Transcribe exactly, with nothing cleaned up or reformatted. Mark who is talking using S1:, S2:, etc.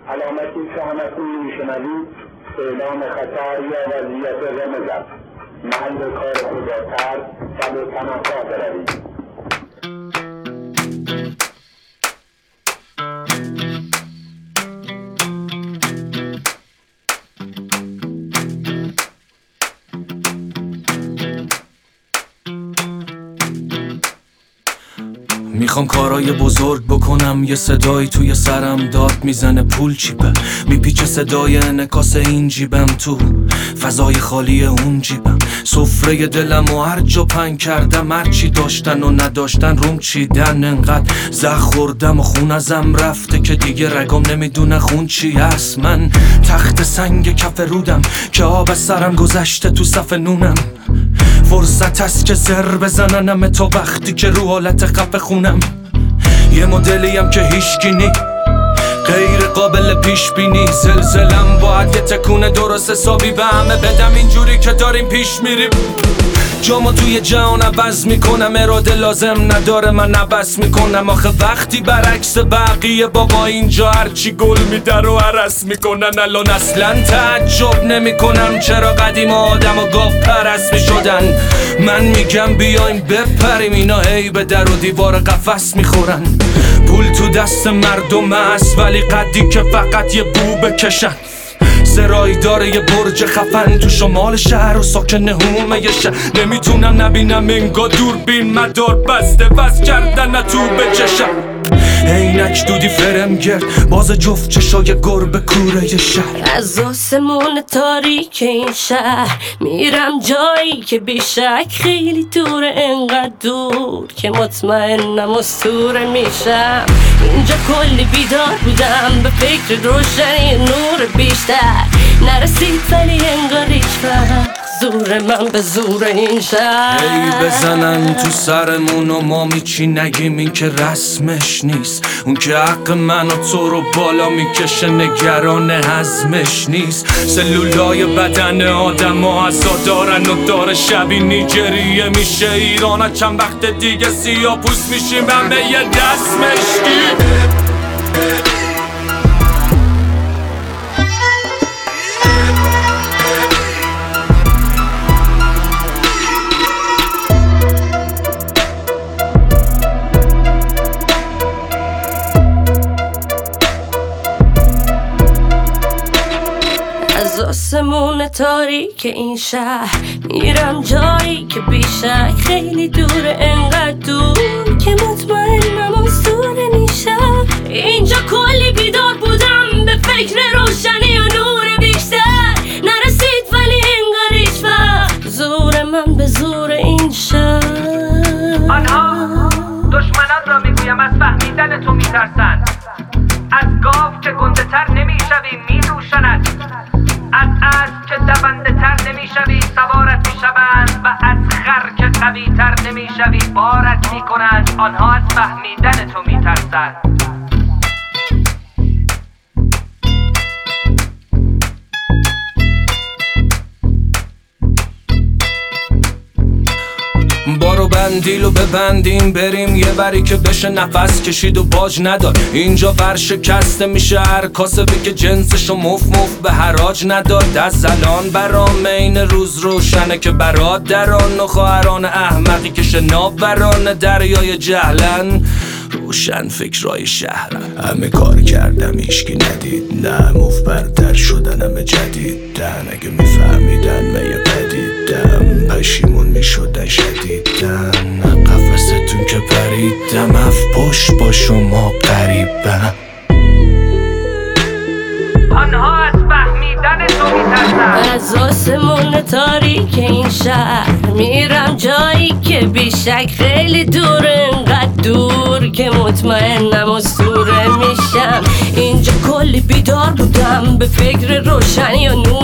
S1: علامتی که همتون میشنوید اعلام خطر یا وضعیت رمز است. محل کار خدا ترس و به پناهگاه بروید.
S2: میخوام کارای بزرگ بکنم، یه صدایی توی سرم داد میزنه پول چیپه، میپیچه صدای انعکاس این جیبم تو فضای خالی اون جیبم. سفره دلم و هر جا پنگ کردم، هرچی داشتن و نداشتن روم چیدن. انقدر زخ خوردم و خون ازم رفته که دیگه رگام نمیدونه خون چی هست. من تخت سنگ کف رودم که آب سرم گذشته تو صف نونم. فرصت هست که زر بزننم تا وقتی که رو حالت خفه خونم. یه مدلیم که هیچکی نی، غیر قابل پیش بینی. زلزلم باید یه تکونه درست حسابی به همه بدم، اینجوری که داریم پیش میریم. جامو توی جهان عوض میکنم، اراده لازم نداره من عوض میکنم. آخه وقتی برعکس بقیه بابا اینجا هرچی گل میده رو عرس میکنن. الان اصلا تعجب نمیکنم چرا قدیم آدم و گاو پرست میشدن. من میگم بیایم بپریم، اینا هی به در و دیوار قفس میخورن. پول تو دست مردم است ولی قدی که فقط یه بو بکشن. سرایی داره یه برج خفن تو شمال شهر و ساکن هومه یه شهر. نمیتونم نبینم انگا دوربین مدار بسته وز کردن نه تو بچشم. عینک دودی فرم گرد باز جفت چشای گربه کوره یه شهر.
S3: از آسمون تاریک این شهر میرم جایی که بیشک خیلی دوره، انقدر دور که مطمئنم اسطوره میشم. اینجا کلی بیدار بودم به فکر روشنی نور بیشتر، نرسید ولی انگار هیچ وقت زور من به زور این شهر.
S2: ای بزنن تو سرمون و ما میچی نگیم، این که رسمش نیست. اون که حق من و تو رو بالا میکشه نگران حزمش نیست. سلولای بدن آدم ها عزا دارن و داره شبی نیجریه میشه ایران. چند وقت دیگه سیاه پوست میشیم همه یه دست مشکی.
S3: از آسمون تاریک این شهر میرم جایی که بیشک خیلی دوره، انقدر دور که مطمئنم اسطوره میشم. اینجا کلی بیدار بودم به فکر روشنی و نور بیشتر، نرسید ولی انگار هیچ وقت زور من به زور این شهر.
S4: آنها دشمنان را میگویم از فهمیدن تو میترسند، از گاو که گنده تر نمیشوی میدوشند، از اسب که دونده تر نمیشوی سوارت میشوند، و از خر که قوی تر نمیشوی بارت میکنند. آنها از فهمیدن تو میترسند.
S2: بارو بندیلو ببندیم بریم یه بری که بشه نفس کشید و باج نداد. اینجا ورشکسته میشه هر کاسبی که جنسشو مف مف به حراج نداد. از الان برام این روز روشنه که برادران و خواهران احمقی که شناوران دریای جهلن روشن فکرای شهرن. همه کار کردم ایشکی ندید، نه مف برتر شدن همه جدیدن. اگه میفهمیدن من یه پدیدم پشیمون میشدن شدیدن. قفستون که پریدم اف پشت با شما قریبم.
S4: آنها از فهمیدن تو میترسن.
S3: از آسمون تاریک این شهر میرم جایی که بیشک خیلی دور، انقدر دور که مطمئنم اسطوره میشم. اینجا کلی بیدار بودم به فکر روشنی و نور